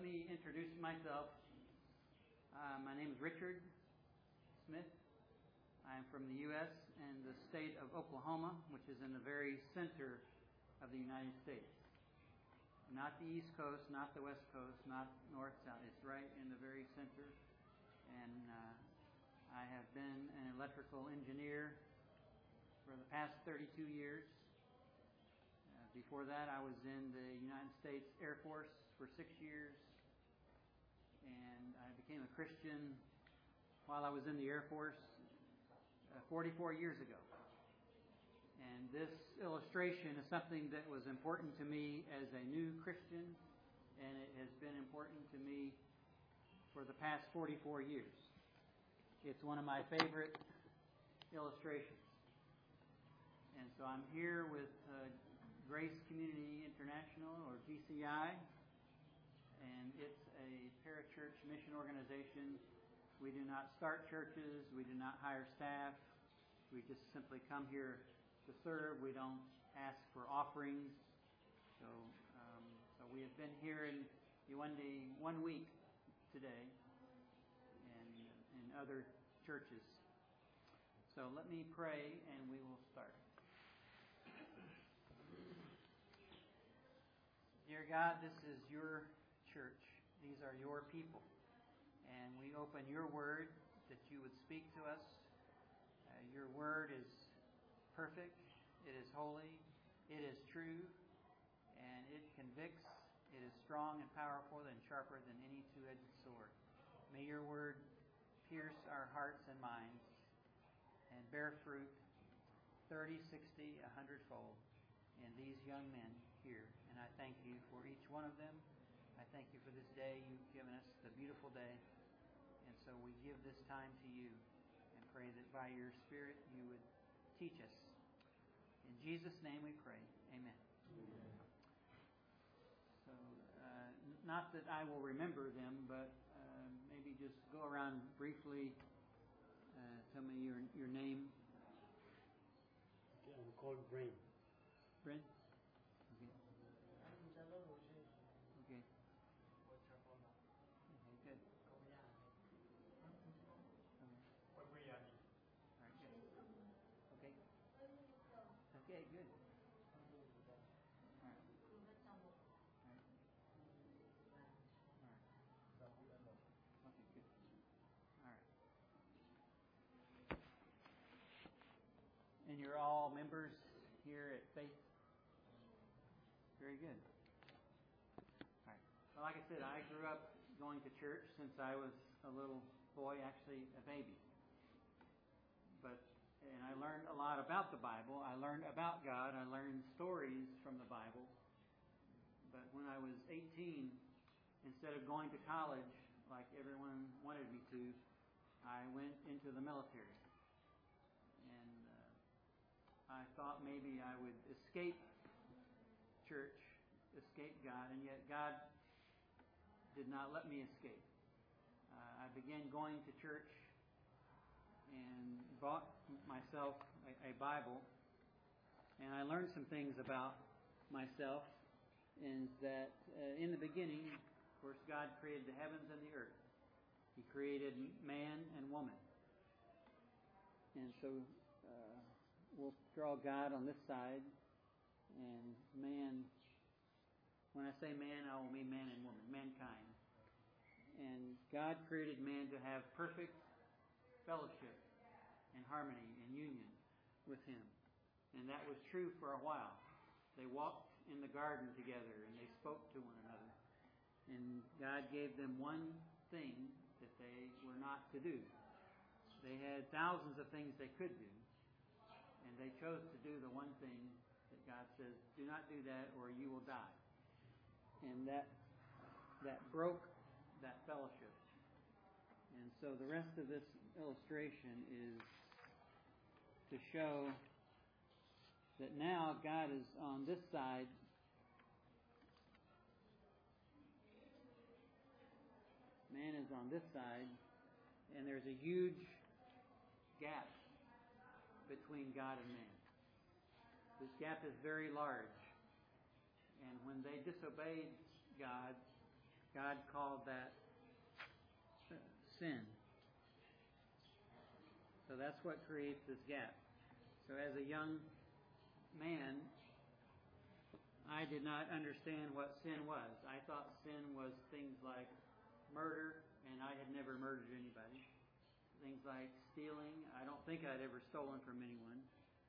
me introduce myself. My name is Richard Smith. I am from the U.S. and the state of Oklahoma, which is in the very center of the United States. Not the East Coast, not the West Coast, not North, South. It's right in the very center. And I have been an electrical engineer for the past 32 years. Before that, I was in the United States Air Force for 6 years. And I became a Christian while I was in the Air Force 44 years ago. And this illustration is something that was important to me as a new Christian, and it has been important to me for the past 44 years. It's one of my favorite illustrations. And so I'm here with Grace Community International, or GCI, and it's a parachurch mission organization. We do not start churches. We do not hire staff. We just simply come here to serve. We don't ask for offerings. So we have been here in Uwande 1 week today, and in other churches. So let me pray, and we will start. Dear God, this is your church. These are your people. And we open your word that you would speak to us. Your word is perfect. It is holy. It is true. And it convicts. It is strong and powerful and sharper than any two-edged sword. May your word pierce our hearts and minds and bear fruit 30, 60, 100-fold in these young men here. And I thank you for each one of them. I thank you for this day. You've given us the beautiful day. And so we give this time to you and pray that by your Spirit you would teach us. In Jesus' name we pray. Amen. Amen. So, not that I will remember them, but maybe just go around briefly. Tell me your name. Okay, I'm called Brain. Brent? Okay. Okay. Okay, good. All right, good. Okay. Okay, good. All right. All right. Okay, good. All right. And you're all members here at Faith? Very good. All right. Well, like I said, I grew up going to church since I was a little boy, actually a baby. And I learned a lot about the Bible. I learned about God. I learned stories from the Bible. But when I was 18, instead of going to college like everyone wanted me to, I went into the military. And I thought maybe I would escape church, escape God, and yet God did not let me escape. I began going to church and bought myself a Bible, and I learned some things about myself. Is that in the beginning, of course, God created the heavens and the earth. He created man and woman. And so we'll draw God on this side, and man. When I say man, I will mean man and woman, mankind. And God created man to have perfect fellowship and harmony and union with Him. And that was true for a while. They walked in the garden together and they spoke to one another. And God gave them one thing that they were not to do. They had thousands of things they could do. And they chose to do the one thing that God says, do not do that or you will die. And that broke that fellowship. And so the rest of this illustration is to show that now God is on this side. Man is on this side, and there's a huge gap between God and man. This gap is very large. And when they disobeyed God, God called that sin. So that's what creates this gap. So as a young man, I did not understand what sin was. I thought sin was things like murder, and I had never murdered anybody. Things like stealing. I don't think I'd ever stolen from anyone.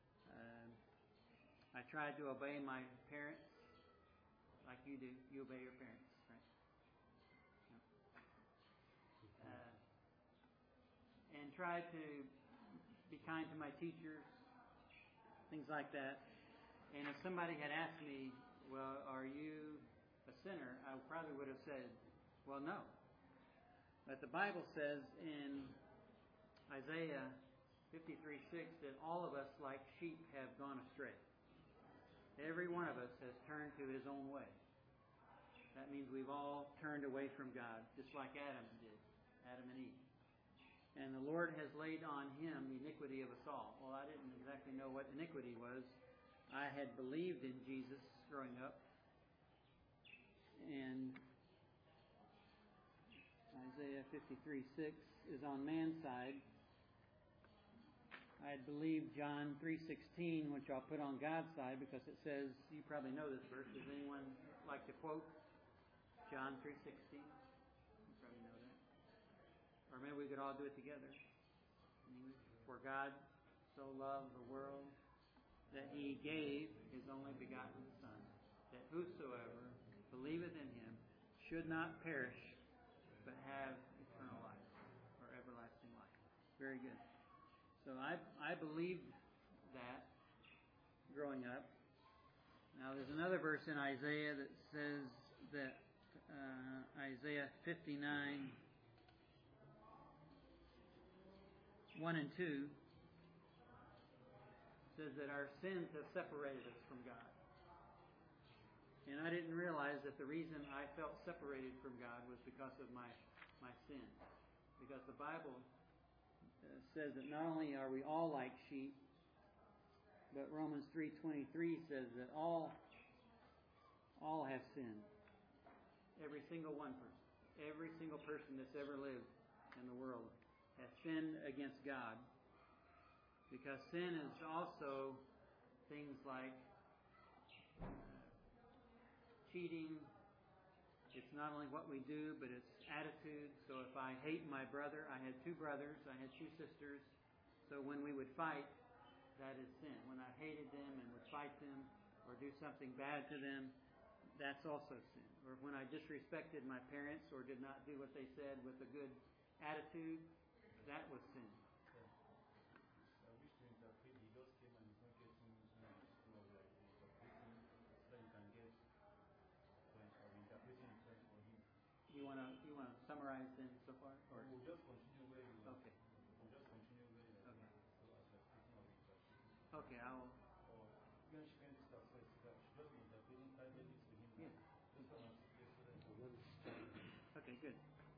I tried to obey my parents like you do. You obey your parents, right? And tried to be kind to my teachers, things like that. And if somebody had asked me, well, are you a sinner? I probably would have said, well, no. But the Bible says in Isaiah 53:6 that all of us like sheep have gone astray. Every one of us has turned to his own way. That means we've all turned away from God, just like Adam did, Adam and Eve. And the Lord has laid on him the iniquity of us all. Well, I didn't exactly know what iniquity was. I had believed in Jesus growing up. And Isaiah 53:6 is on man's side. I had believed John 3:16, which I'll put on God's side because it says, you probably know this verse. Does anyone like to quote John 3:16? You probably know that. Or maybe we could all do it together. For God so loved the world that he gave his only begotten Son, that whosoever believeth in him should not perish, but have eternal life, or everlasting life. Very good. So I believed that growing up. Now there's another verse in Isaiah that says that Isaiah 59, 1 and 2 says that our sins have separated us from God. And I didn't realize that the reason I felt separated from God was because of my sin. Because the Bible says that not only are we all like sheep, but Romans 3:23 says that all have sinned. Every single one person. Every single person that's ever lived in the world has sinned against God. Because sin is also things like cheating. It's not only what we do, but it's attitude. So if I hate my brother, I had two brothers, I had two sisters. So when we would fight, that is sin. When I hated them and would fight them or do something bad to them, that's also sin. Or when I disrespected my parents or did not do what they said with a good attitude, that was sin. You want to summarize then so far? Or? We'll just continue where you are. Okay. We'll just continue where you are. Okay. So as we're speaking of interpretation. Okay, I'll... Or even she can start first. She just be interpreting privately to him. Yeah. Just come and speak so that for what is Okay, good.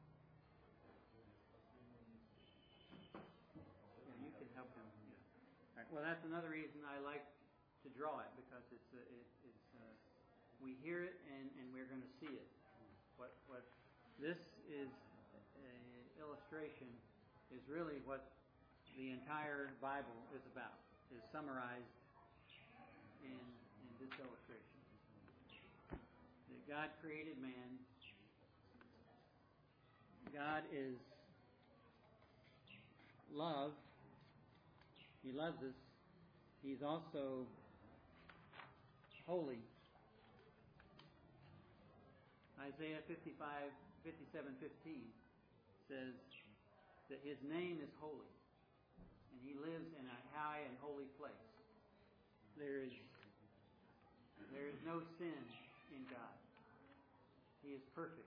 Yeah, you can help him. Yeah. All right. Well, that's another reason I like to draw it, because it's we hear it and we're going to see it. What this is an illustration is really what the entire Bible is about, is summarized in this illustration. That God created man. God is love. He loves us. He's also holy. Isaiah 57:15 says that his name is holy, and he lives in a high and holy place. There is no sin in God. He is perfect.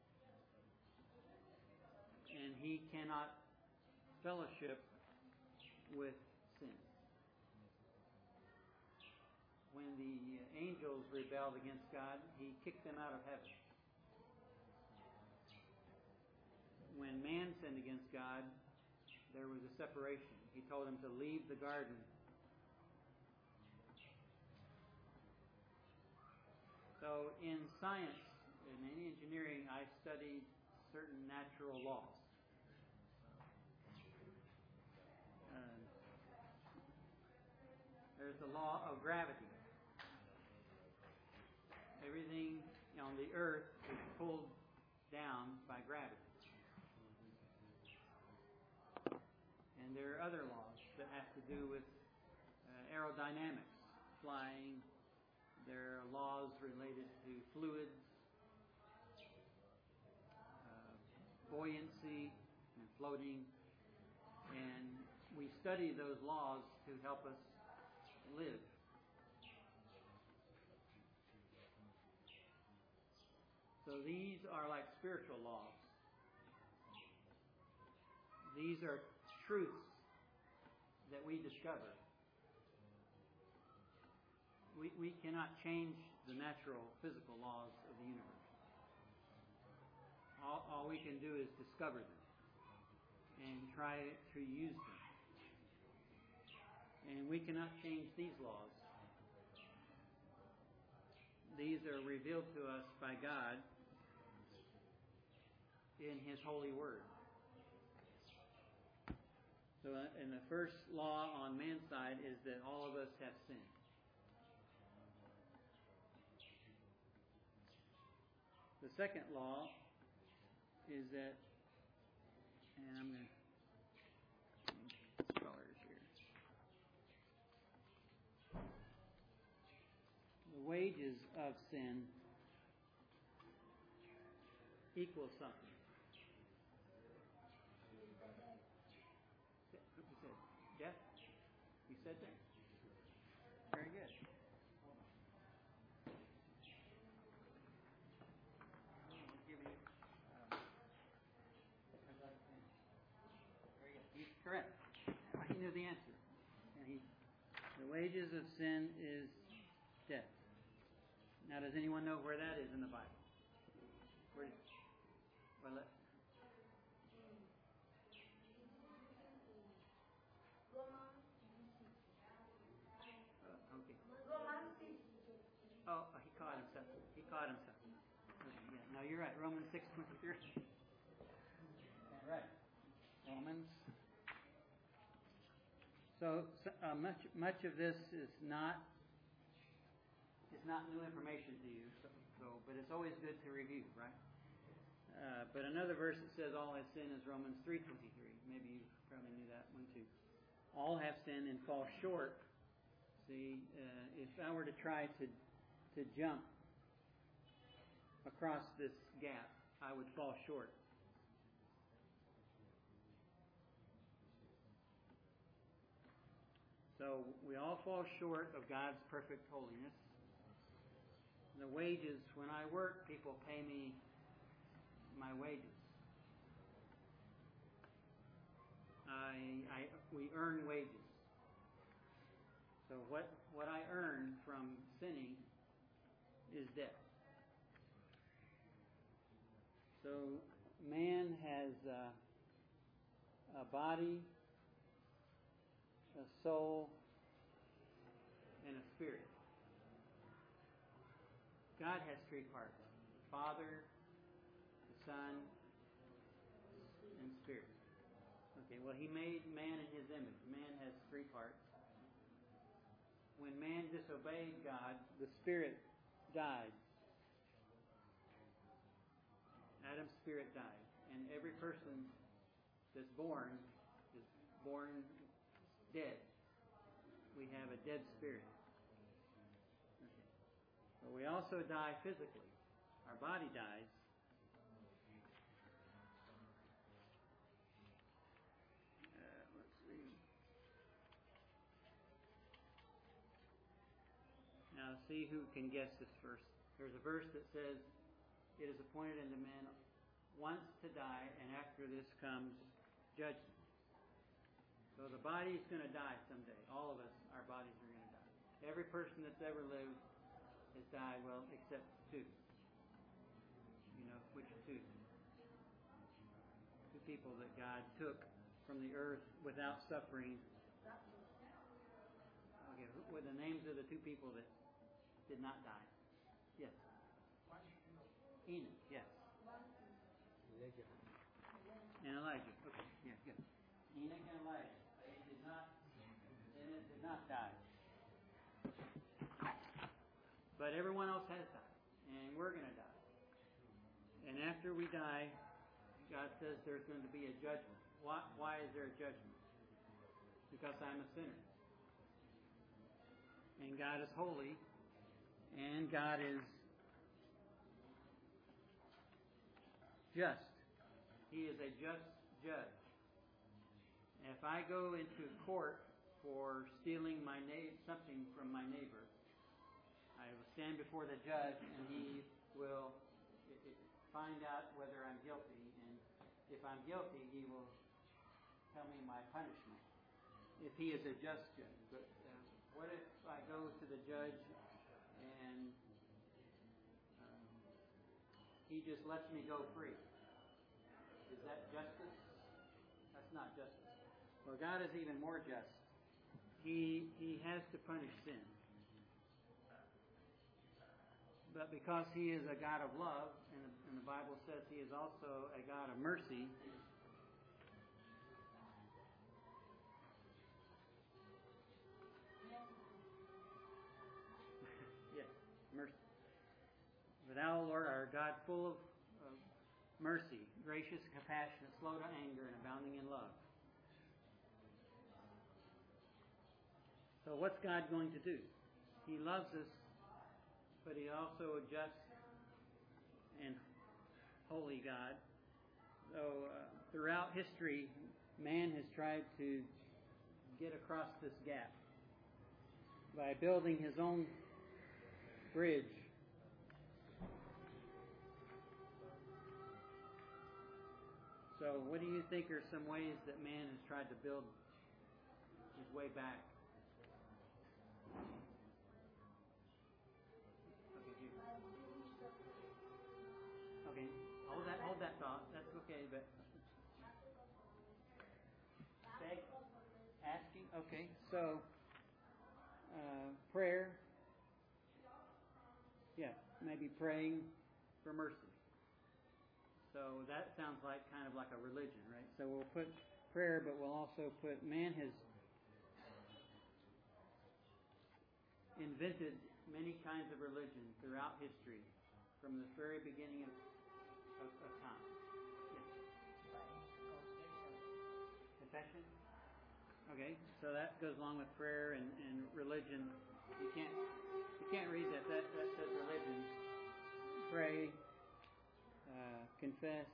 And he cannot fellowship with sin. When the angels rebelled against God, he kicked them out of heaven. When man sinned against God, there was a separation. He told him to leave the garden. So in science, engineering, I studied certain natural laws. There's the law of gravity. Everything on the earth is pulled down by gravity. And there are other laws that have to do with aerodynamics, flying. There are laws related to fluids, buoyancy, and floating. And we study those laws to help us live. So these are like spiritual laws. These are truths that we discover. We cannot change the natural, physical laws of the universe. All we can do is discover them and try to use them. And we cannot change these laws. These are revealed to us by God in His holy word. So in the first law on man's side is that all of us have sinned. The second law is that, and I'm going to change colors here. The wages of sin equals something. You said death? You said that? Very good. I'll give you, very good. He's correct. He knew the answer. And the wages of sin is death. Now, does anyone know where that is in the Bible? Where? Well, okay. Oh, he caught himself. He caught himself. Okay, yeah. No, you're right. Romans 6:23. Right. Romans. So much of this is not new information to you. But it's always good to review, right? But another verse that says all have sinned is Romans 3:23. Maybe you probably knew that one too. All have sinned and fall short. See, if I were to try to jump across this gap, I would fall short. So we all fall short of God's perfect holiness. The wages, when I work, people pay me my wages. We earn wages. So what I earn from sinning is death. So man has a body, a soul, and a spirit. God has three parts: the Father, the Son, and Spirit. Okay, well, He made man in His image. Man has three parts. When man disobeyed God, the Spirit died. Adam's spirit died. And every person that's born is born dead. We have a dead spirit. Okay. But we also die physically. Our body dies. Let's see. Now see who can guess this verse. There's a verse that says, "It is appointed unto man once to die, and after this comes judgment." So the body's going to die someday. All of us, our bodies are going to die. Every person that's ever lived has died, well, except two. You know, which two? Two people that God took from the earth without suffering. Okay, what are the names of the two people that did not die? Yes. Enoch, yes. Elijah. And Elijah. Okay, yeah, good. Enoch and Elijah. They did not die. But everyone else has died. And we're going to die. And after we die, God says there's going to be a judgment. Why is there a judgment? Because I'm a sinner. And God is holy. And God is just. He is a just judge. And if I go into court for stealing something from my neighbor, I will stand before the judge, and he will find out whether I'm guilty. And if I'm guilty, he will tell me my punishment, if he is a just judge. But what if I go to the judge and he just lets me go free? Is that justice? That's not justice. Well, God is even more just. He has to punish sin. But because He is a God of love, and the Bible says He is also a God of mercy, yes, mercy. But Thou, Lord, art a God full of mercy, gracious, compassionate, slow to anger, and abounding in love. So what's God going to do? He loves us, but He also a just and holy God. So throughout history, man has tried to get across this gap by building his own bridge. So what do you think are some ways that man has tried to build his way back? Okay, hold that thought. That's okay, but asking. Okay, so prayer. Yeah, maybe praying for mercy. So that sounds like kind of like a religion, right? So we'll put prayer, but we'll also put man has invented many kinds of religion throughout history from the very beginning of time. Yes. Confession? Okay, so that goes along with prayer and religion. You can't read that. That says religion. Pray, confess.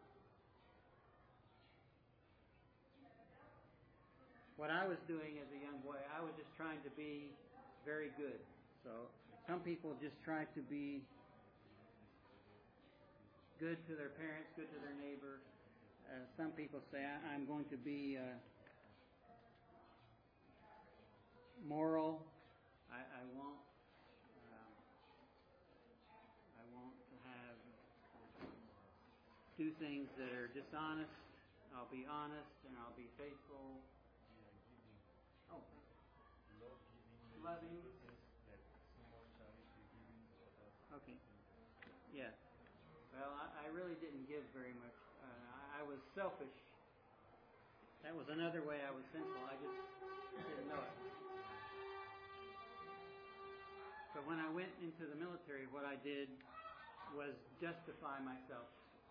What I was doing as a young boy, I was just trying to be very good. So some people just try to be good to their parents, good to their neighbor. Some people say, I'm going to be moral. I won't do things that are dishonest. I'll be honest and I'll be faithful. Oh, loving. Okay. Yeah. Well, I really didn't give very much. I was selfish. That was another way I was sinful. I just didn't know it. But when I went into the military, what I did was justify myself.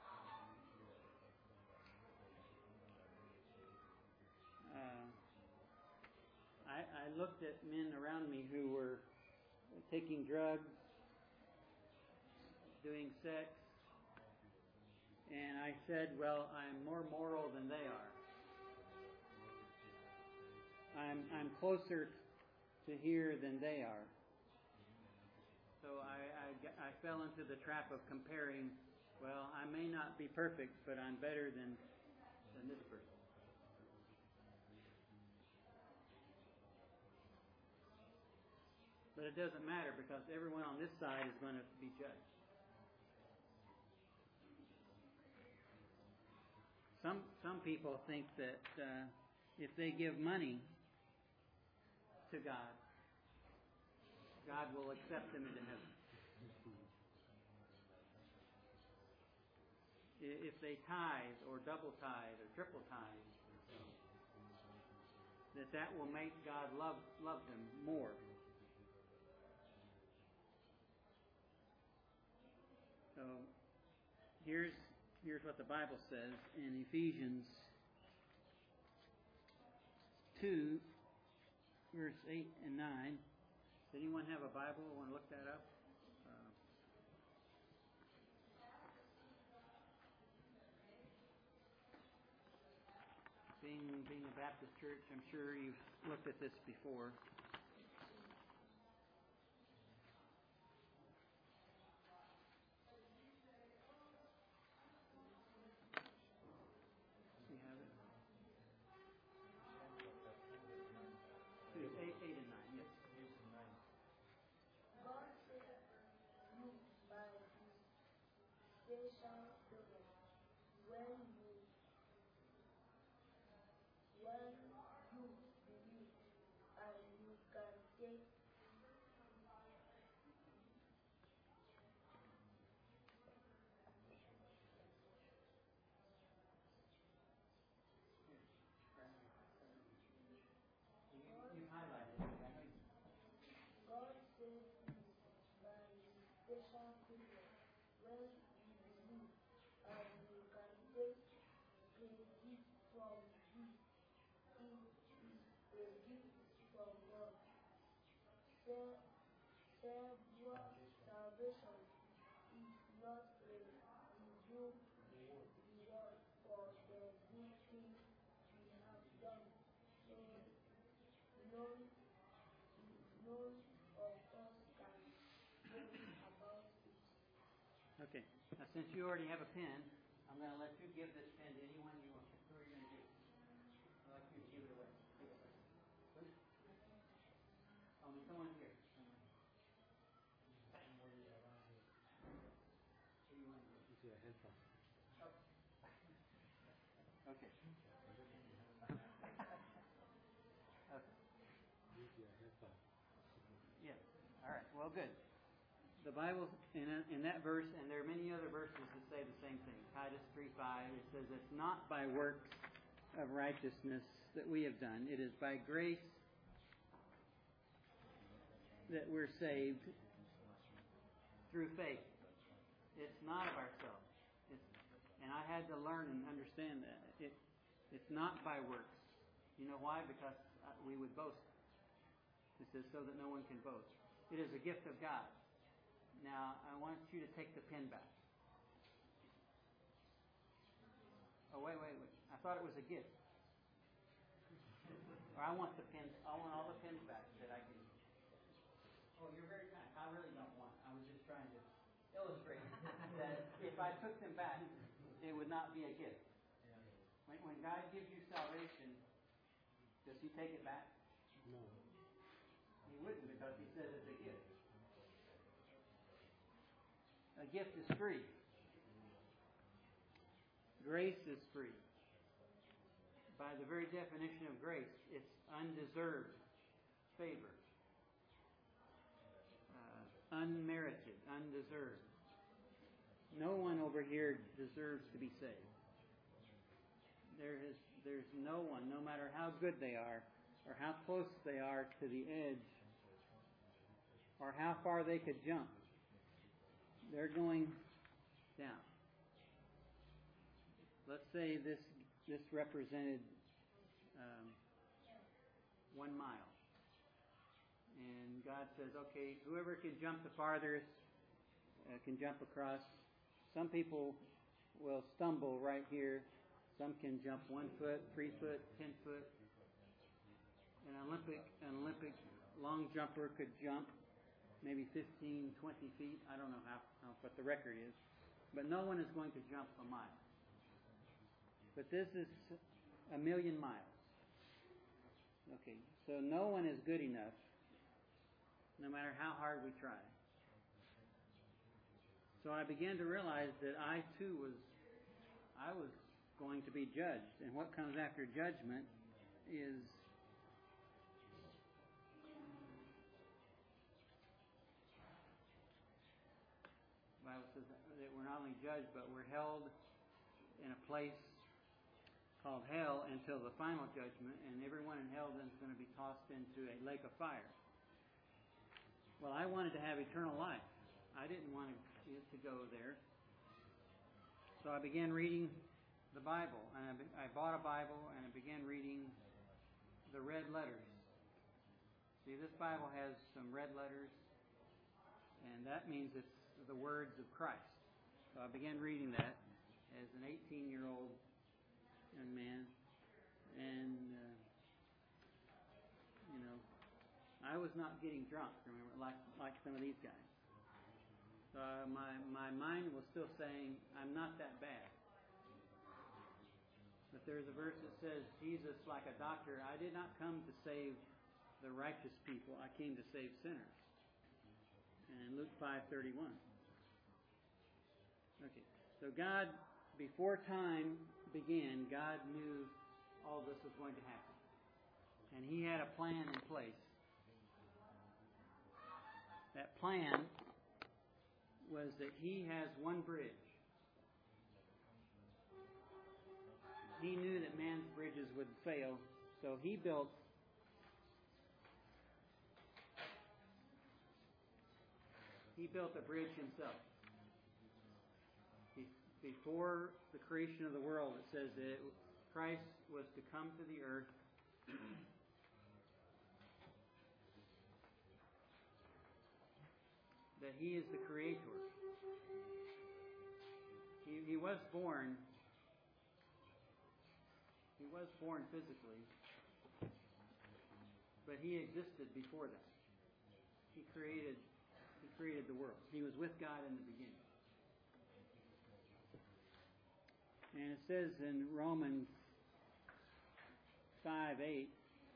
I looked at men around me who were taking drugs, doing sex, and I said, well, I'm more moral than they are. I'm closer to here than they are. So I fell into the trap of comparing, well, I may not be perfect, but I'm better than this person. But it doesn't matter because everyone on this side is going to be judged. Some people think that if they give money to God, God will accept them into heaven. if they tithe or double tithe or triple tithe, that will make God love them more. So here's what the Bible says in Ephesians 2, verse 8 and 9. Does anyone have a Bible? Want to look that up? Being a Baptist church, I'm sure you've looked at this before. You have it? 8 and 9, yes. God saved you by His special grace when you believe, and you can take You highlighted it. God saved you by His special grace when you believe, and you can take credit from this. It is a gift from God. Salvation is not a reward for the good things we have done. So none of us can boast about it. Okay. Now, since you already have a pen, I'm going to let you give this pen to anyone you want. Who are you going to give? I'd like you to give it away. Give it away. Please. Oh, there's someone here. Who do you want to give? Use your headphone. Oh. Okay. Okay. Use your headphone. Yes. All right. Well, good. The Bible, in that verse, and there are many other verses that say the same thing. Titus 3:5, it says, "It's not by works of righteousness that we have done. It is by grace that we're saved through faith." It's not of ourselves. And I had to learn and understand that. It's not by works. You know why? Because we would boast. It says, so that no one can boast. It is a gift of God. Now, I want you to take the pen back. Oh, wait. I thought it was a gift. Or I want all the pens back that I can. Oh, you're very kind. I really don't want. I was just trying to illustrate that if I took them back, it would not be a gift. When God gives you salvation, does He take it back? No. He wouldn't, because He says it's a gift. A gift is free. Grace is free. By the very definition of grace, it's undeserved favor. Unmerited, undeserved. No one over here deserves to be saved. There's no one, no matter how good they are, or how close they are to the edge, or how far they could jump, they're going down. Let's say this represented 1 mile. And God says, okay, whoever can jump the farthest can jump across. Some people will stumble right here. Some can jump 1 foot, 3 foot, 10 foot. An Olympic long jumper could jump maybe 15, 20 feet. I don't know what the record is. But no one is going to jump a mile. But this is 1,000,000 miles. Okay, so no one is good enough, no matter how hard we try. So I began to realize that I too was going to be judged. And what comes after judgment is the Bible says that we're not only judged, but we're held place called hell until the final judgment, and everyone in hell then is going to be tossed into a lake of fire. Well, I wanted to have eternal life. I didn't want to go there. So I began reading the Bible, and I bought a Bible, and I began reading the red letters. See, this Bible has some red letters, and that means it's the words of Christ. So I began reading that as an 18-year-old young man, and I was not getting drunk, remember, like some of these guys. So my mind was still saying, I'm not that bad. But there's a verse that says, Jesus, like a doctor, I did not come to save the righteous people. I came to save sinners. And Luke 5:31. Okay. So God, before time began, God knew all this was going to happen. And He had a plan in place. That plan was that He has one bridge. He knew that man's bridges would fail, so He built a bridge Himself. Before the creation of the world, it says that Christ was to come to the earth that He is the Creator. He was born physically, but He existed before that. He created the world. He was with God in the beginning. And it says in Romans 5:8,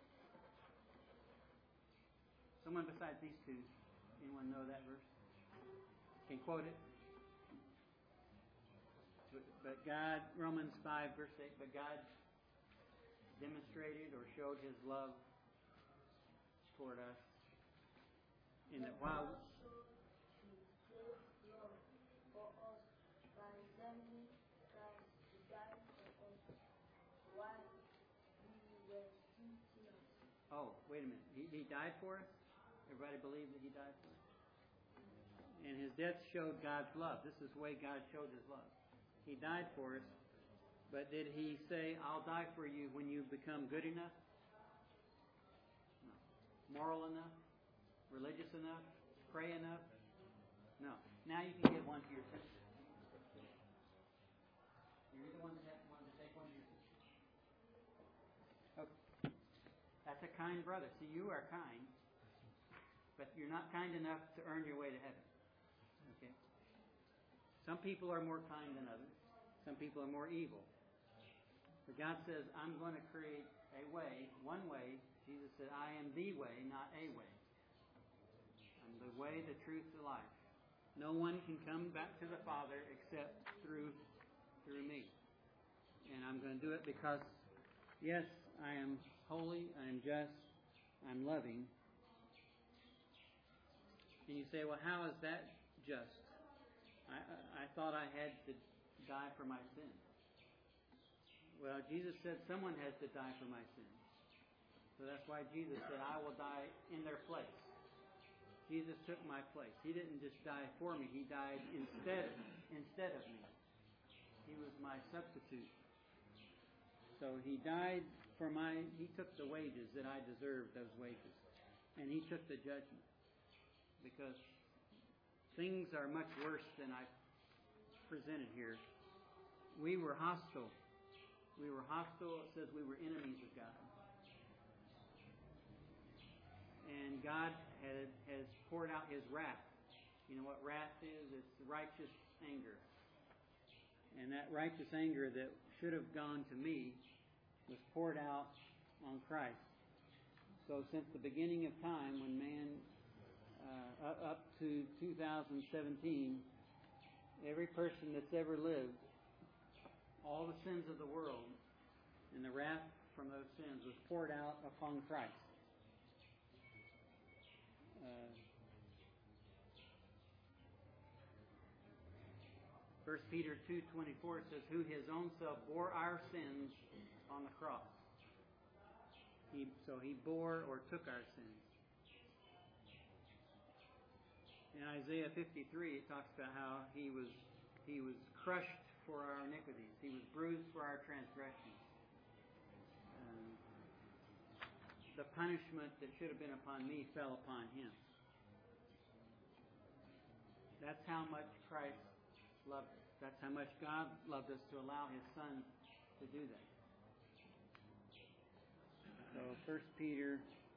someone besides these two, anyone know that verse? Can quote it? But God, Romans 5 verse 8, but God demonstrated or showed His love toward us in that while wait a minute. He died for us? Everybody believe that He died for us? And His death showed God's love. This is the way God showed His love. He died for us, but did He say, I'll die for you when you become good enough? No. Moral enough? Religious enough? Pray enough? No. Now you can give one to your sister. You're the one that wanted to take one to your sister. Okay. That's a kind brother. See, you are kind, but you're not kind enough to earn your way to heaven. Okay? Some people are more kind than others. Some people are more evil. But God says, I'm going to create a way, one way. Jesus said, I am the way, not a way. I'm the way, the truth, the life. No one can come back to the Father except through me. And I'm going to do it because, yes, I am holy, I am just, I'm loving. And you say, well, how is that just? I thought I had to die for my sins. Well, Jesus said someone has to die for my sins. So that's why Jesus said, I will die in their place. Jesus took my place. He didn't just die for me. He died instead of me. He was my substitute. So He died for He took the wages that I deserved, those wages. And He took the judgment. Because things are much worse than I presented here. We were hostile. It says we were enemies of God. And God has poured out His wrath. You know what wrath is? It's righteous anger. And that righteous anger that should have gone to me was poured out on Christ. So since the beginning of time, when man, up to 2017, every person that's ever lived, all the sins of the world and the wrath from those sins was poured out upon Christ. 1 Peter 2:24 says, who his own self bore our sins on the cross. So he bore or took our sins. In Isaiah 53, it talks about how he was crushed for our iniquities. He was bruised for our transgressions. The punishment that should have been upon me fell upon him. That's how much Christ loved us. That's how much God loved us to allow His Son to do that. So 1 Peter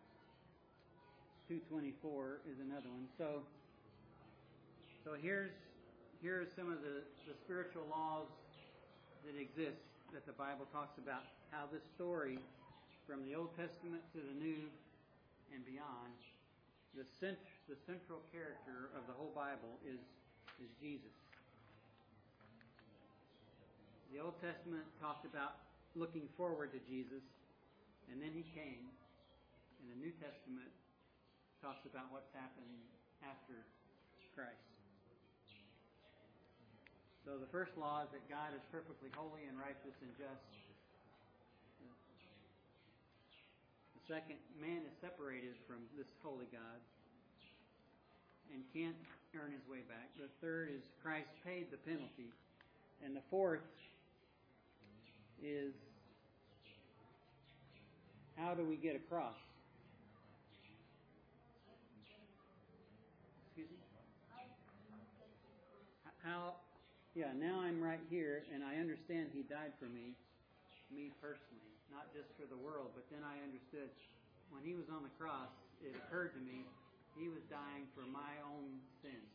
2:24 is another one. So here's some of the spiritual laws that exist that the Bible talks about. How this story from the Old Testament to the New and beyond, the central character of the whole Bible is Jesus. The Old Testament talked about looking forward to Jesus, and then He came. And the New Testament talks about what's happening after Christ. So the first law is that God is perfectly holy and righteous and just. The second, man is separated from this holy God and can't earn his way back. The third is Christ paid the penalty. And the fourth is, how do we get across? Excuse me? Now I'm right here, and I understand He died for me personally, not just for the world. But then I understood when He was on the cross, it occurred to me He was dying for my own sins.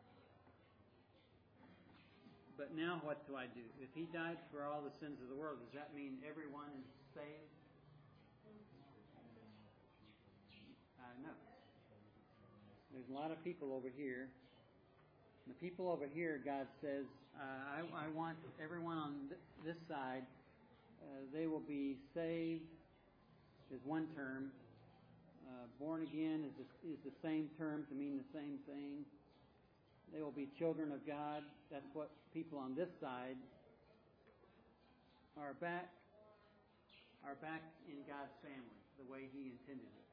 But now what do I do? If He died for all the sins of the world, does that mean everyone is saved? No. There's a lot of people over here. The people over here, God says, I want everyone on this side, they will be saved is one term. Born again is the same term to mean the same thing. They will be children of God. That's what people on this side are back in God's family, the way He intended it.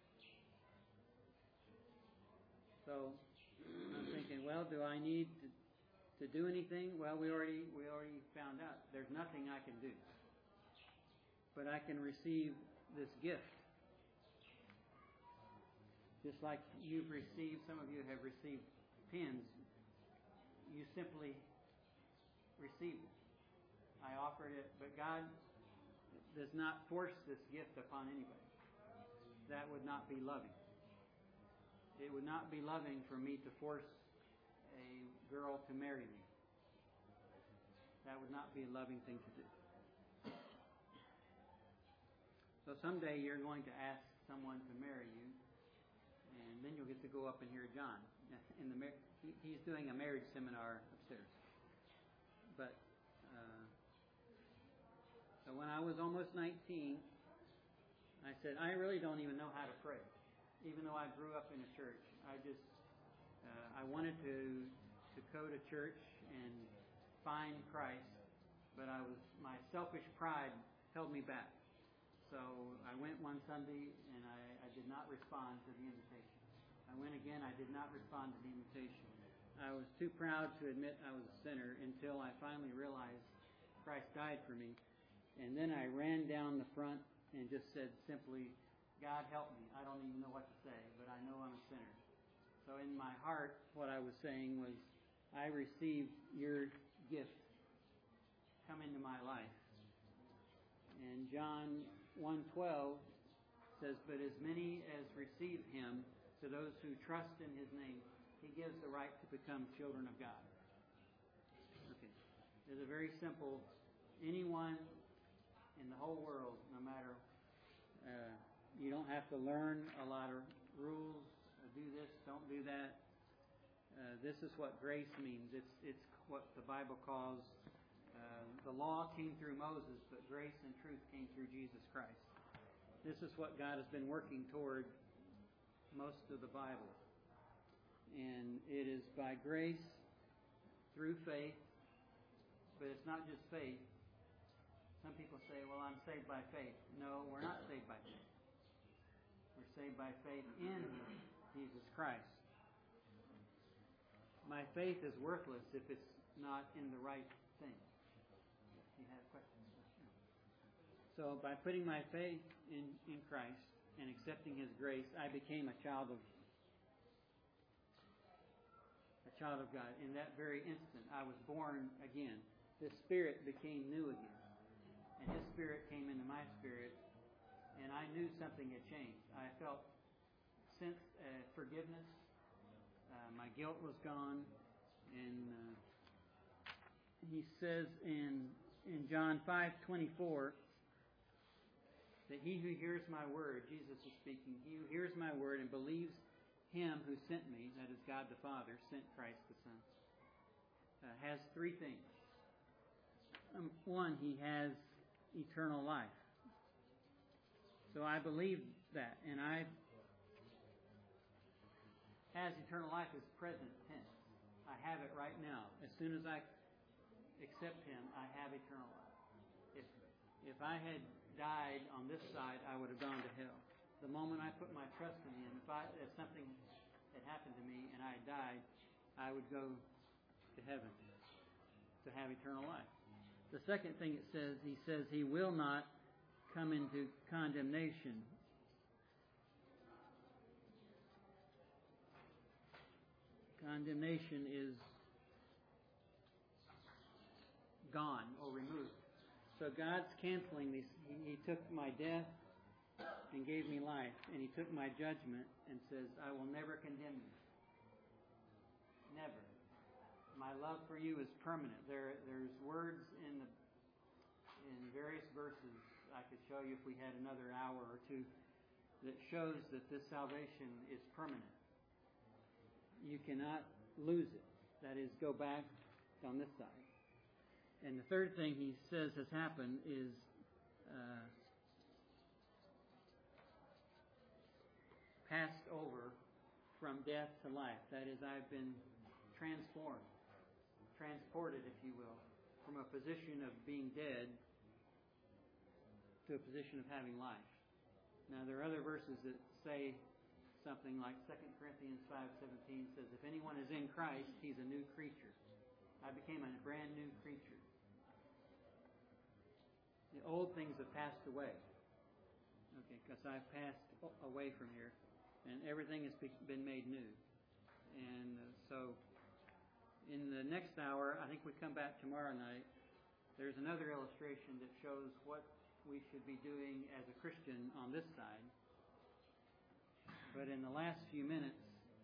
So I'm thinking, well, do I need to do anything? Well, we already found out there's nothing I can do. But I can receive this gift. Just like some of you have received pens, you simply receive it. I offered it, but God does not force this gift upon anybody. That would not be loving. It would not be loving for me to force a girl to marry me. That would not be a loving thing to do. So someday you're going to ask someone to marry you, and then you'll get to go up and hear John. He's doing a marriage seminar upstairs. But so when I was almost 19, I said, I really don't even know how to pray. Even though I grew up in a church, I wanted to go to church and find Christ, but my selfish pride held me back. So I went one Sunday and I did not respond to the invitation. I went again, I did not respond to the invitation. I was too proud to admit I was a sinner until I finally realized Christ died for me. And then I ran down the front and just said simply, God help me. I don't even know what to say, but I know I'm a sinner. So in my heart, what I was saying was, I received your gift. Come into my life. And John 1:12 says, but as many as receive Him, to those who trust in His name, He gives the right to become children of God. Okay. There's a very simple, anyone in the whole world, no matter, you don't have to learn a lot of rules, do this, don't do that. This is what grace means. It's what the Bible calls, the law came through Moses, but grace and truth came through Jesus Christ. This is what God has been working toward most of the Bible. And it is by grace, through faith, But it's not just faith. Some people say, well, I'm saved by faith. No, we're not saved by faith. We're saved by faith in Jesus Christ. My faith is worthless if it's not in the right thing. You have questions? So by putting my faith in Christ and accepting His grace, I became a child of God. In that very instant, I was born again. The Spirit became new again. And His Spirit came into my spirit, and I knew something had changed. I felt forgiveness. My guilt was gone. And He says in John 5:24 that he who hears my word, Jesus is speaking, he who hears my word and believes Him who sent me, that is God the Father, sent Christ the Son, has three things. One, he has eternal life. So I believe that, and has eternal life is present tense. I have it right now. As soon as I accept Him, I have eternal life. If I had died on this side, I would have gone to hell. The moment I put my trust in Him, if something had happened to me and I had died, I would go to heaven to have eternal life. The second thing it says, He says He will not come into condemnation. Condemnation is gone or removed. So God's canceling these. He took my death and gave me life, and He took my judgment and says, I will never condemn you. Never. My love for you is permanent. There's words in various verses I could show you if we had another hour or two that shows that this salvation is permanent. You cannot lose it. That is, go back on this side. And the third thing He says has happened is passed over from death to life. That is, I've been transported, if you will, from a position of being dead to a position of having life. Now, there are other verses that say something like 2 Corinthians 5:17 says, if anyone is in Christ, he's a new creature. I became a brand new creature. The old things have passed away. Okay, because I've passed away from here, and everything has been made new. And so, in the next hour, I think we come back tomorrow night, there's another illustration that shows what we should be doing as a Christian on this side. But in the last few minutes,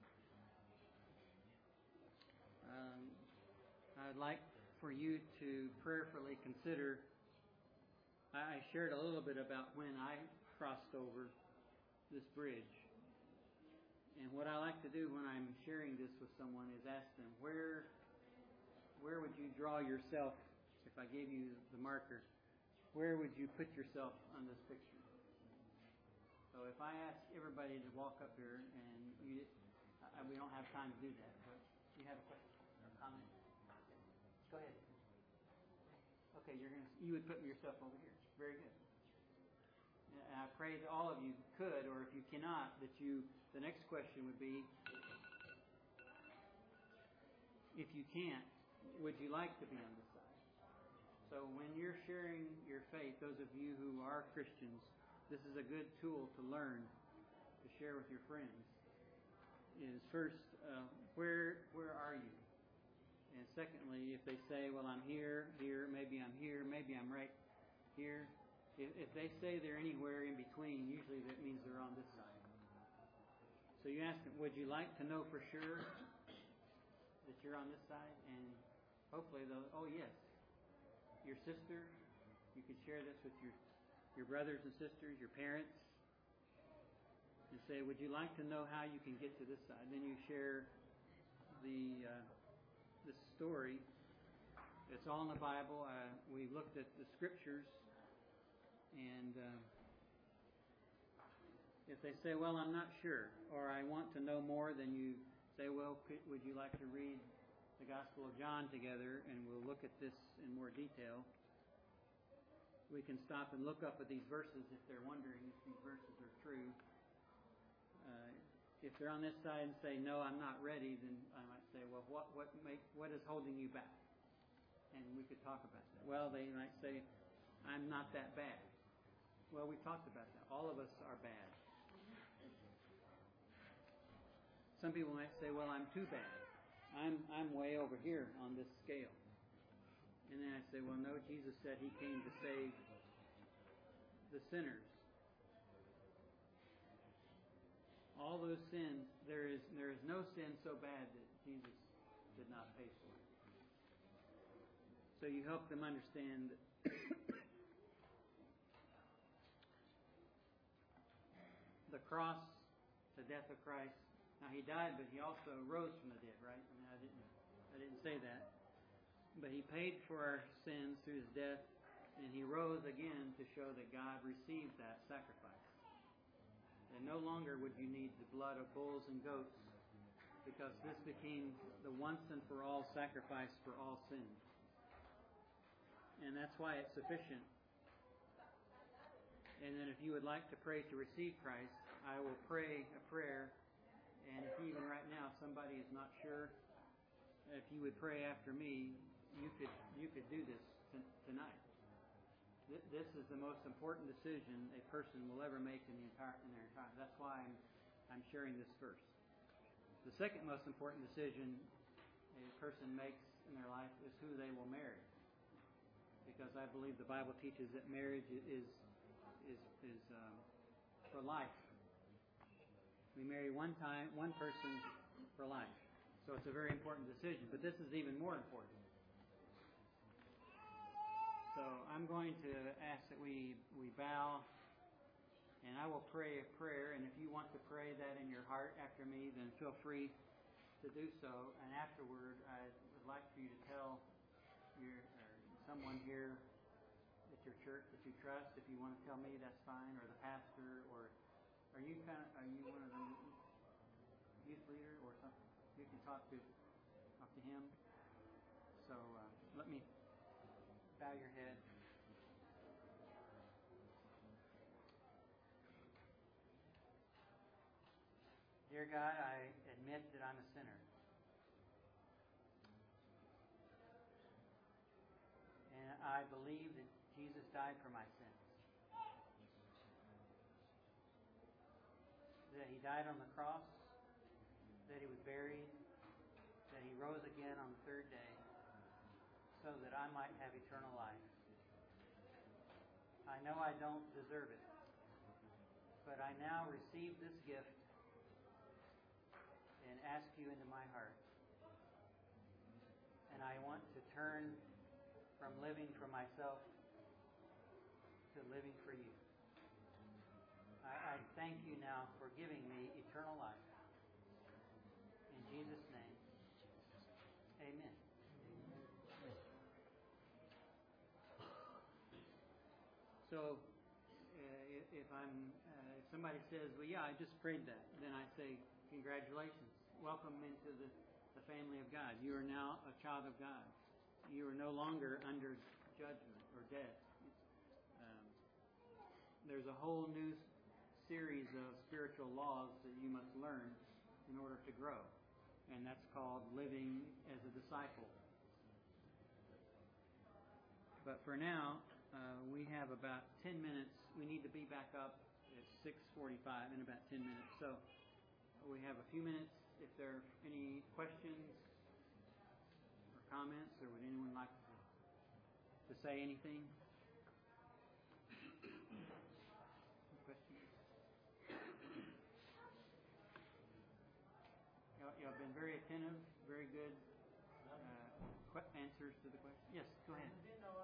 I'd like for you to prayerfully consider. I shared a little bit about when I crossed over this bridge. And what I like to do when I'm sharing this with someone is ask them, where would you draw yourself, if I gave you the marker, where would you put yourself on this picture? So if I ask everybody to walk up here, and we don't have time to do that, but you have a question or a comment? Go ahead. Okay, you would put yourself over here. Very good. And I pray that all of you could, or if you cannot, the next question would be, if you can't, would you like to be on this side? So when you're sharing your faith, those of you who are Christians, this is a good tool to learn, to share with your friends. Is first, where are you? And secondly, if they say, well, I'm here, maybe I'm right here. If they say they're anywhere in between, usually that means they're on this side. So you ask them, would you like to know for sure that you're on this side? And hopefully they'll, oh yes. Your sister, you can share this with your brothers and sisters, your parents, and say, would you like to know how you can get to this side? Then you share the story. It's all in the Bible. We looked at the scriptures, and if they say, well, I'm not sure, or I want to know more, then you say, well, would you like to read the Gospel of John together, and we'll look at this in more detail. We can stop and look up at these verses if they're wondering if these verses are true. If they're on this side and say, no, I'm not ready, then I might say, well, what is holding you back? And we could talk about that. Well, they might say, I'm not that bad. Well, we talked about that. All of us are bad. Some people might say, well, I'm too bad. I'm way over here on this scale. And then I say, well, no, Jesus said He came to save the sinners. All those sins, there is no sin so bad that Jesus did not pay for. So you help them understand the cross, the death of Christ. Now He died, but He also rose from the dead, right? I mean, I didn't say that. But He paid for our sins through His death, and He rose again to show that God received that sacrifice. And no longer would you need the blood of bulls and goats, because this became the once and for all sacrifice for all sin. And that's why it's sufficient. And then if you would like to pray to receive Christ, I will pray a prayer. And if even right now somebody is not sure, if you would pray after me, you could do this tonight. This is the most important decision a person will ever make in their entire life. That's why I'm sharing this first. The second most important decision a person makes in their life is who they will marry, because I believe the Bible teaches that marriage is for life. We marry one person for life. So it's a very important decision. But this is even more important. So I'm going to ask that we bow, and I will pray a prayer. And if you want to pray that in your heart after me, then feel free to do so. And afterward, I would like for you to tell someone here at your church that you trust. If you want to tell me, that's fine, or the pastor, or are you one of the youth leader or something? You can talk to him. So let me bow your head. Dear God, I admit that I'm a sinner. And I believe that Jesus died for my sins. That He died on the cross, that He was buried, that He rose again on the third day, so that I might have eternal life. I know I don't deserve it, but I now receive this gift and ask You into my heart. And I want to turn from living for myself to living for You. I thank You now for giving me eternal life. In Jesus' name, amen. So, if somebody says, well, yeah, I just prayed that, then I say, congratulations. Welcome into the family of God. You are now a child of God. You are no longer under judgment or death. There's a whole new series of spiritual laws that you must learn in order to grow. And that's called living as a disciple. But for now, we have about 10 minutes. We need to be back up at 6:45 in about 10 minutes. So we have a few minutes. If there are any questions or comments, or would anyone like to say anything? Any questions? Y'all been very attentive, very good answers to the question. Yes, go ahead.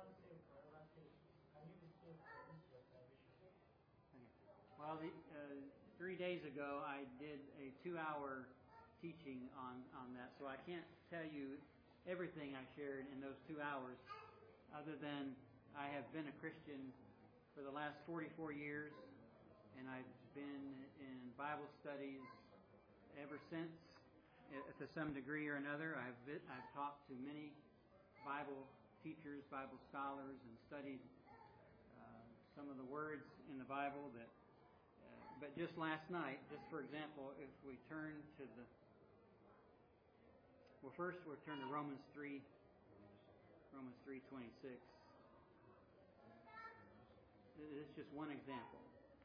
Well, 3 days ago I did a 2-hour teaching on that, so I can't tell you everything I shared in those 2 hours, other than I have been a Christian for the last 44 years, and I've been in Bible studies ever since, to some degree or another. I've talked to many Bible teachers, Bible scholars, and studied some of the words in the Bible that. But just last night, just for example, if we turn to first we'll turn to Romans 3:26. This is just one example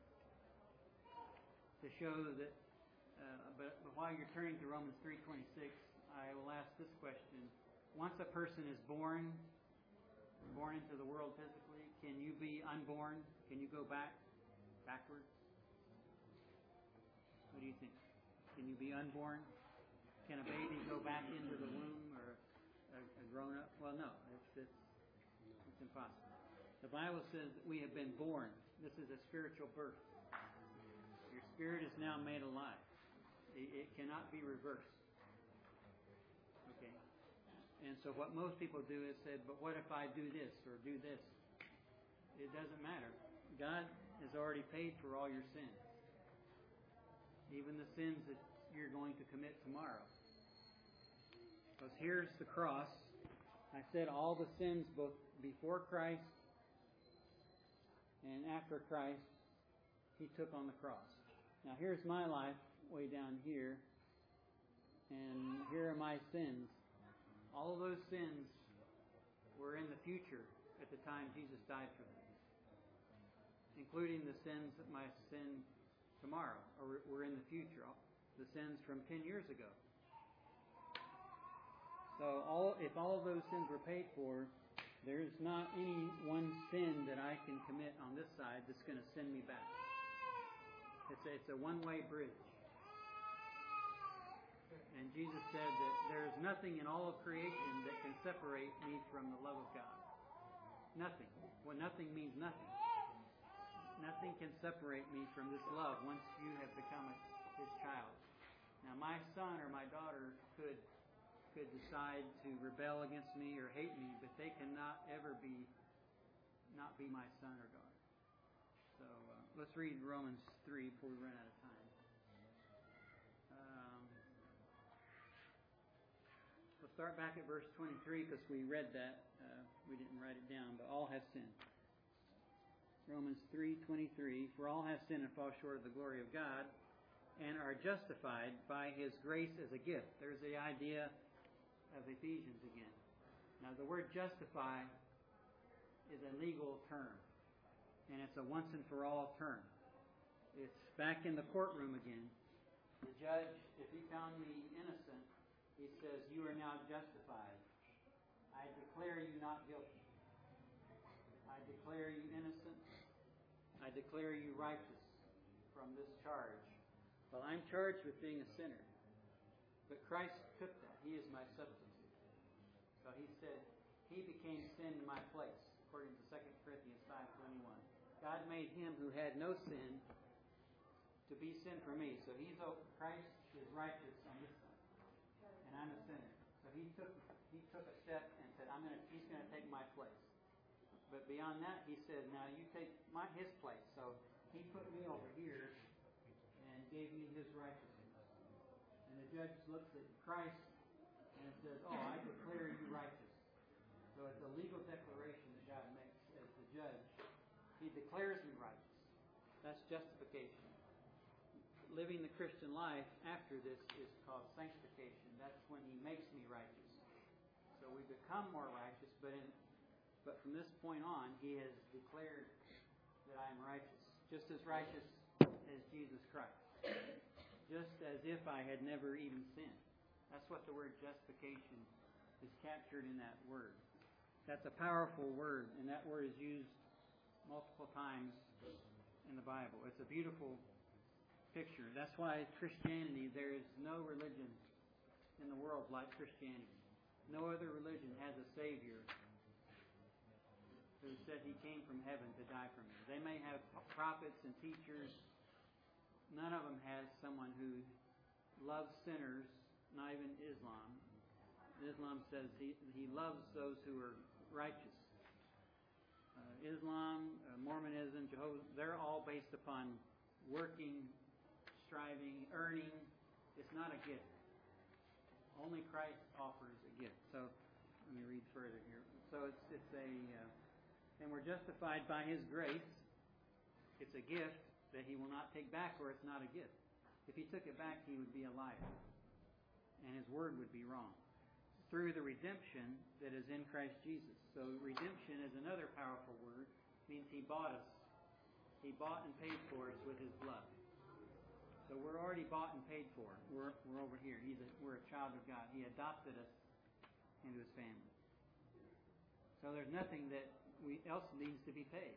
to show that. But while you're turning to Romans 3:26, I will ask this question: once a person is born into the world physically, can you be unborn? Can you go backwards? What do you think? Can you be unborn? Can a baby go back into the womb, or a grown-up? Well, no. It's impossible. The Bible says that we have been born. This is a spiritual birth. Your spirit is now made alive. It cannot be reversed. Okay? And so what most people do is say, but what if I do this or do this? It doesn't matter. God has already paid for all your sins. Even the sins that you're going to commit tomorrow. Because here's the cross. I said all the sins both before Christ and after Christ, He took on the cross. Now here's my life way down here, and here are my sins. All of those sins were in the future at the time Jesus died for them, including the sins that my sin tomorrow, or were in the future, the sins from 10 years ago. So if all of those sins were paid for, there's not any one sin that I can commit on this side that's going to send me back. It's a one-way bridge. And Jesus said that there's nothing in all of creation that can separate me from the love of God. Nothing. Well, nothing means nothing. Nothing can separate me from this love once you have become His child. Now, my son or my daughter could decide to rebel against me or hate me, but they cannot ever not be my son or daughter. So let's read Romans 3 before we run out of time. We'll start back at verse 23 because we read that. We didn't write it down, but all have sinned. Romans 3:23, for all have sinned and fall short of the glory of God and are justified by His grace as a gift. There's the idea of Ephesians again. Now the word justify is a legal term, and it's a once and for all term. It's back in the courtroom again. The judge, if he found me innocent, he says, you are now justified. I declare you not guilty. I declare you innocent. I declare you righteous from this charge. Well, I'm charged with being a sinner. But Christ took that. He is my substitute. So He said, He became sin in my place, according to 2 Corinthians 5:21. God made Him who had no sin to be sin for me. So Christ is righteous on this side, and I'm a sinner. So He took a step and said, He's going to take my place. But beyond that, He said, now you take His place. So He put me over here and gave me His righteousness. And the judge looks at Christ and says, I declare you righteous. So it's a legal declaration that God makes as the judge. He declares me righteous. That's justification. Living the Christian life after this is called sanctification. That's when He makes me righteous. So we become more righteous, but from this point on, He has declared that I am righteous, just as righteous as Jesus Christ, just as if I had never even sinned. That's what the word justification is captured in that word. That's a powerful word, and that word is used multiple times in the Bible. It's a beautiful picture. That's why Christianity, there is no religion in the world like Christianity. No other religion has a Savior who said He came from heaven to die for me. They may have prophets and teachers. None of them has someone who loves sinners, not even Islam. Islam says he loves those who are righteous. Islam, Mormonism, Jehovah, they're all based upon working, striving, earning. It's not a gift. Only Christ offers a gift. So let me read further here. So and we're justified by His grace. It's a gift that He will not take back, or it's not a gift. If He took it back, He would be a liar, and His word would be wrong. Through the redemption that is in Christ Jesus. So redemption is another powerful word. It means He bought us. He bought and paid for us with His blood. So we're already bought and paid for. We're over here. We're a child of God. He adopted us into His family. So there's nothing that else needs to be paid.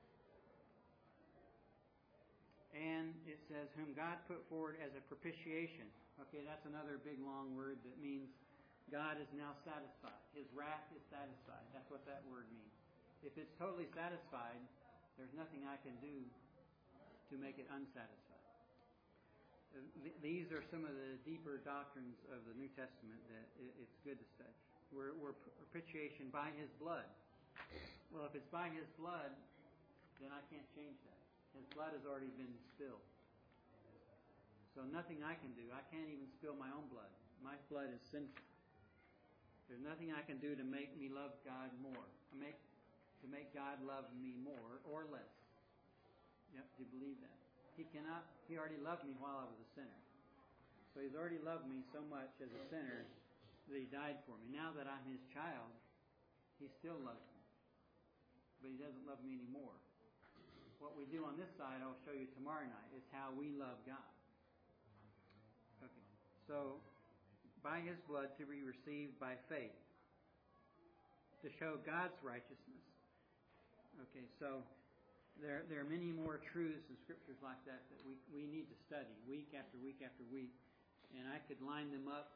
And it says, whom God put forward as a propitiation. Okay, that's another big long word that means God is now satisfied. His wrath is satisfied. That's what that word means. If it's totally satisfied, there's nothing I can do to make it unsatisfied. These are some of the deeper doctrines of the New Testament that it's good to study. We're propitiation by His blood. Well, if it's by His blood, then I can't change that. His blood has already been spilled. So nothing I can do. I can't even spill my own blood. My blood is sinful. There's nothing I can do to make me love God more. To make God love me more or less. Yep, do you believe that? He cannot. He already loved me while I was a sinner. So He's already loved me so much as a sinner that He died for me. Now that I'm His child, He still loves me. But He doesn't love me anymore. What we do on this side, I'll show you tomorrow night, is how we love God. Okay. So, by His blood to be received by faith. To show God's righteousness. Okay, so there are many more truths in Scriptures like that we need to study week after week after week. And I could line them up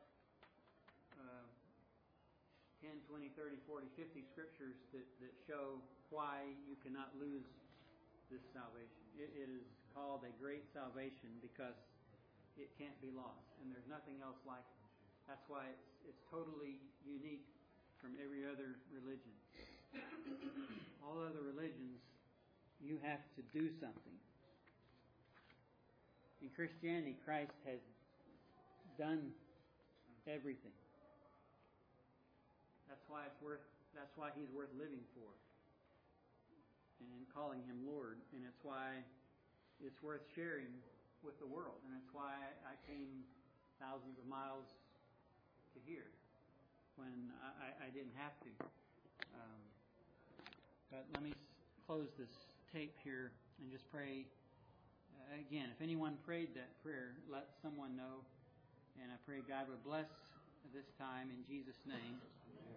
10, 20, 30, 40, 50 Scriptures that show why you cannot lose this salvation. It is called a great salvation because it can't be lost. And there's nothing else like it. That's why it's totally unique from every other religion. All other religions, you have to do something. In Christianity, Christ has done everything. That's why He's worth living for. And calling Him Lord. And it's why it's worth sharing with the world. And that's why I came thousands of miles to here when I didn't have to. But let me close this tape here and just pray. Again, if anyone prayed that prayer, let someone know. And I pray God would bless this time in Jesus' name.